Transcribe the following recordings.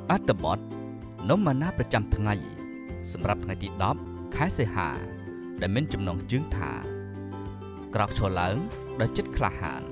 អត្ថបទនំម៉ាណាប្រចាំថ្ងៃសម្រាប់ថ្ងៃទី10ខែសីហាដែលមានចំណងជើងថាក្រោកឈរឡើងដោយចិត្តក្លាហាន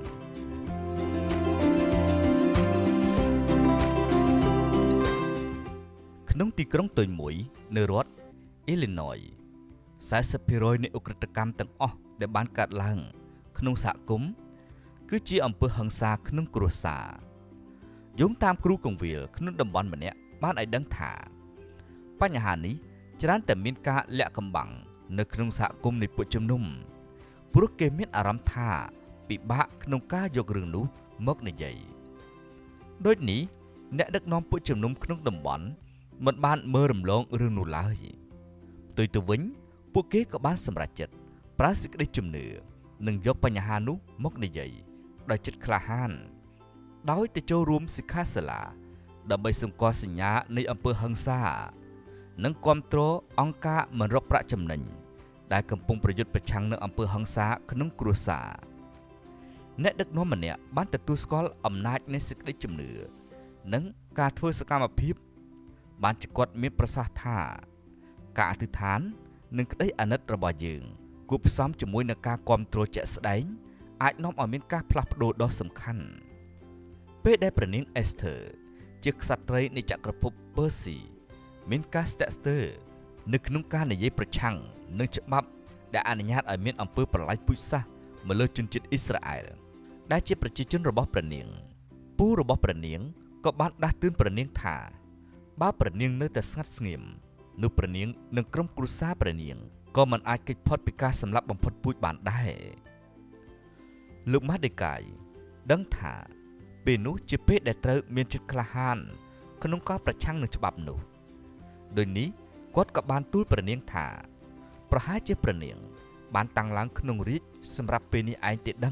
ក្នុងទីក្រុងតូចមួយនៅរដ្ឋ Illinois 40% នៃឧក្រិដ្ឋកម្មទាំងអស់ដែលបានកើតឡើងក្នុងសហគមន៍គឺជាអំពើហិង្សាក្នុងគ្រួសារយោងតាមគ្រូកងវិលក្នុងតំបន់ម្នាក់បានឲ្យដឹងថាបញ្ហានេះច្រើនតែមានការលាក់កំបាំងនៅក្នុងសហគមន៍នៃពួកជំនុំព្រោះគេមានអារម្មណ៍ថាពិបាកក្នុងការយករឿងនោះមកនិយាយដូចនេះអ្នកដឹកនាំពួកជំនុំក្នុងតំបន់មិនបានមើលរំលងរឿងនោះឡើយផ្ទុយទៅវិញពួកគេក៏បានសម្រេចចិត្តប្រើសេចក្តីជំនឿនិងយកបញ្ហានោះមកនិយាយដោយចិត្តក្លាហានដោយទៅចូលរួមសិក្ខាសាលាដើម្បីសម្គាល់សញ្ញានៃអំពើហិង្សានិងគ្រប់គ្រងអង្គការមិនរកប្រាក់ចំណេញដែលកំពុងប្រយុទ្ធប្រឆាំងនឹងអំពើហិង្សាក្នុងគ្រួសារអ្នកដឹកនាំម្នាក់បានទទួលស្គាល់អំណាចនៃសេចក្តីជំនឿនិងការធ្វើសកម្មភាពបានជាគាត់មានប្រសាសន៍ថាការអធិដ្ឋាននិងក្តីអាណិតរបស់យើងគួរផ្សំជាមួយនឹងការគ្រប់គ្រងជាក់ស្ដែងអាចនាំឲ្យមានការផ្លាស់ប្ដូរដ៏សំខាន់ពេលដែលព្រះនាងអេសធើជាក្សត្រីនៃចក្រភពពឺស៊ីមានការស្ទាក់ស្ទើរនៅក្នុងការនិយាយប្រឆាំងនឹងច្បាប់ដែលអនុញ្ញាតឲ្យមានអំពើប្រល័យពូជសាសន៍មកលើជនជាតិអ៊ីស្រាអែលដែលជាប្រជាជនរបស់ព្រះនាងពូរបស់ព្រះនាងក៏បានដាស់តឿនព្រះនាងថាបើព្រះនាងនៅតែស្ងាត់ស្ងៀមនោះព្រះនាងនិងក្រុមគ្រួសារព្រះនាងក៏មិនអាចគេចផុតពីការសម្លាប់បំផុតពូជបានដែរលោកម៉ាដេកាយដឹងថាពេលនោះជាពេលដែលត្រូវមានចិត្តក្លាហានក្នុងការប្រឆាំងនឹងច្បាប់នោះដូចនេះគាត់ក៏បានទូលព្រះនាងថាប្រហែលជាព្រះនាងបានតាំងឡើងក្នុងរាជសម្រាប់ពេលនេះឯងទេដឹង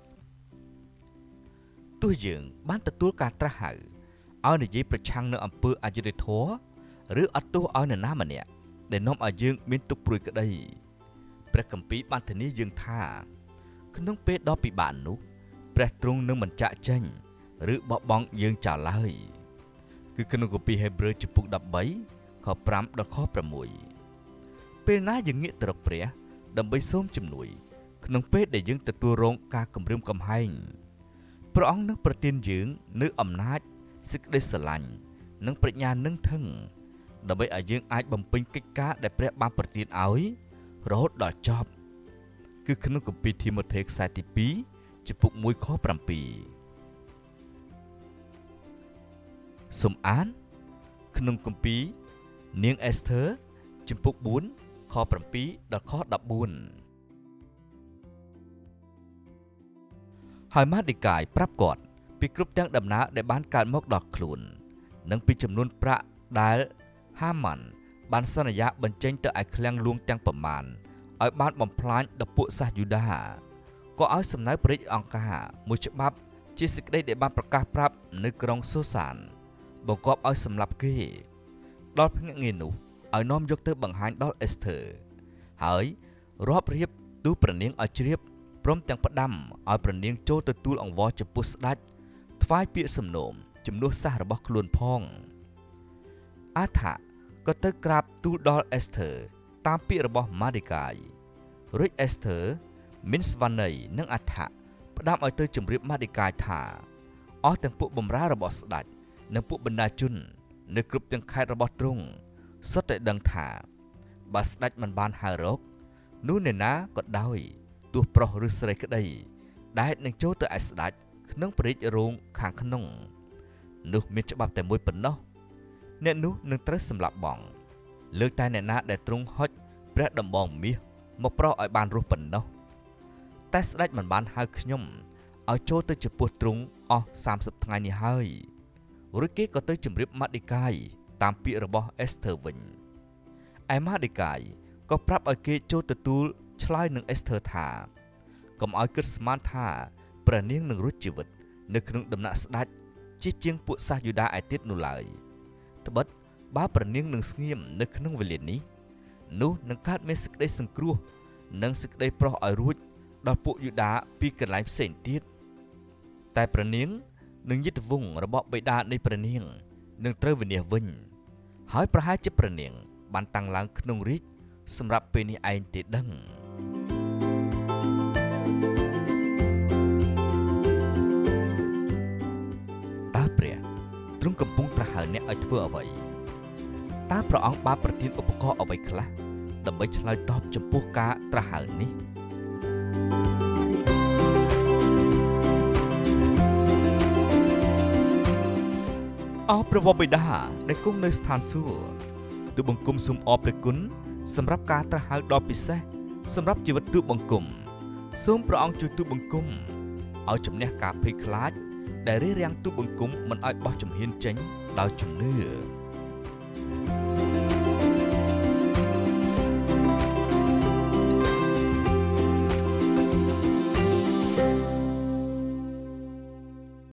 ទោះយើងបានទទួលការត្រាស់ហៅឲ្យនិយាយប្រឆាំងនឹងអំពើអយុត្តិធម៌ឬអត់ទោសឲ្យនរណាម្នាក់ដែលនាំឲ្យយើងមានទុក្ខព្រួយក្តីព្រះគម្ពីរបានធានាយើងថាក្នុងពេលដ៏ពិបាកនោះព្រះទ្រង់នឹងមិនចាកចេញឬបោះបង់យើងចោលឡើយគឺក្នុងគម្ពីរហេព្រើរជំពូក13ខ5ដល់ខ6ពេលណាយើងងាកទៅរកព្រះដើម្បីសូមជំនួយក្នុងពេលដែលយើងទទួលរងការគំរាមកំហែងព្រះអង្គនឹងប្រទានយើងនូវអំណាចសេចក្តីស្រឡាញ់និងប្រាជ្ញានឹងធឹងដើម្បីឲ្យយើងអាចបំពេញកិច្ចការដែលព្រះបានប្រទានឲ្យរហូតដល់ចប់គឺក្នុងគម្ពីរធីម៉ូថេខ្សែទី2ជំពូក1ខ7សូមអានក្នុងគម្ពីរនាងអេសធើជំពូក4ខ7ដល់ខ14ហើយម៉ាឌីកាយប្រាប់គាត់ពីគ្រប់ទាំងដំណើរដែលបានកើតមកដល់ខ្លួននិងពីចំនួនប្រាក់ដែលហាម៉ាន់បានសន្យាបញ្ចេញទៅឲ្យឃ្លាំងលួងទាំងប្រមាណឲ្យបានបំផ្លាញដល់ពួកសាសយូដាក៏ឲ្យសំណើព្រះរាជអង្គការមួយច្បាប់ជាសេចក្តីដែលបានប្រកាសប្រាប់នៅក្រុងសូសានបង្គាប់ឲ្យសម្លាប់គេដល់ភ្នាក់ងារនោះឲ្យនាំយកទៅបង្ហាញដល់អេសធើហើយរាប់រៀបទូលព្រះនាងឲ្យជ្រាបព្រមទាំងផ្ដាំឲ្យព្រះនាងចូលទទួលអង្វរចំពោះស្ដេចថ្វាយពាក្យសំណូមជំនួសសាសរបស់ខ្លួនផងអាថាក៏ទៅក្រាបទូលដល់អេសធើតាមពាក្យរបស់ម៉ាឌីកាយរួចអេសធើមានស្វានីនិងអាថាផ្ដាំឲ្យទៅជម្រាបម៉ាឌីកាយថាអស់ទាំងពួកបម្រើរបស់ស្ដេចនិងពួកបណ្ដាជននៅគ្រប់ទាំងខេត្តរបស់ទ្រង់សុទ្ធតែដឹងថាបើស្ដេចមិនបានហៅរកនោះអ្នកណាក៏ដោយទោះប្រុសឬស្រីក្តីដែលនឹងចូលទៅឯស្ដេចក្នុងព្រះរាជរោងខាងក្នុងនោះមានច្បាប់តែមួយប៉ុណ្ណោះអ្នកនោះនឹងត្រូវសម្លាប់បងលើកតែអ្នកណាដែលទ្រង់ហុចព្រះដំបងមាសមកប្រោសឲ្យបានរស់ប៉ុណ្ណោះតែស្ដេចមិនបានហៅខ្ញុំឲ្យចូលទៅចំពោះទ្រង់អស់30ថ្ងៃនេះហើយរួចគេក៏ទៅជម្រាបម៉ាឌីកាយតាមពាក្យរបស់អេសធើវិញឯម៉ាឌីកាយក៏ប្រាប់ឲ្យគេចូលទទួលឆ្លើយនឹងអេសធើថាកុំឲ្យគិតស្មានថាព្រះនាងនឹងរួចជីវិតនៅក្នុងដំណាក់ស្ដេចជាជាងពួកសាសយូដាឯទៀតនោះឡើយត្បិតបើព្រះនាងនឹងស្ងៀមនៅក្នុងវេលានេះនោះនឹងកើតមានសេចក្តីសង្គ្រោះនិងសេចក្តីប្រោសឲ្យរួចដល់ពួកយូដាពីកន្លែងផ្សេងទៀតតែព្រះនាងនិងយិត្តវង្សរបស់បិតានៃព្រះនាងនឹងត្រូវវិនិច្ឆ័យវិញហើយប្រហែលជាព្រះនាងបានតាំងឡើងក្នុងរាជ្យសម្រាប់ពេលនេះឯងទេដឹងតើព្រះទ្រង់កំពុងត្រាស់ហៅអ្នកឲ្យធ្វើអ្វីតើព្រះអង្គបានប្រទានឧបករណ៍អ្វីខ្លះដើម្បីឆ្លើយតបចំពោះការត្រាស់ហៅនេះអោព្រះវរបិតាដែលគង់នៅស្ថានសួគ៌ទូលបង្គំសូមអរព្រះគុណសម្រាប់ការត្រាស់ហៅដ៏ពិសេសសម្រាប់ជីវិតទូលបង្គំសូមព្រះអង្គជួយទូលបង្គំឲ្យជំនះការភ័យខ្លាចដែលរារាំងទូលបង្គំមិនឲ្យបោះជំហានចេញដោយជំនឿ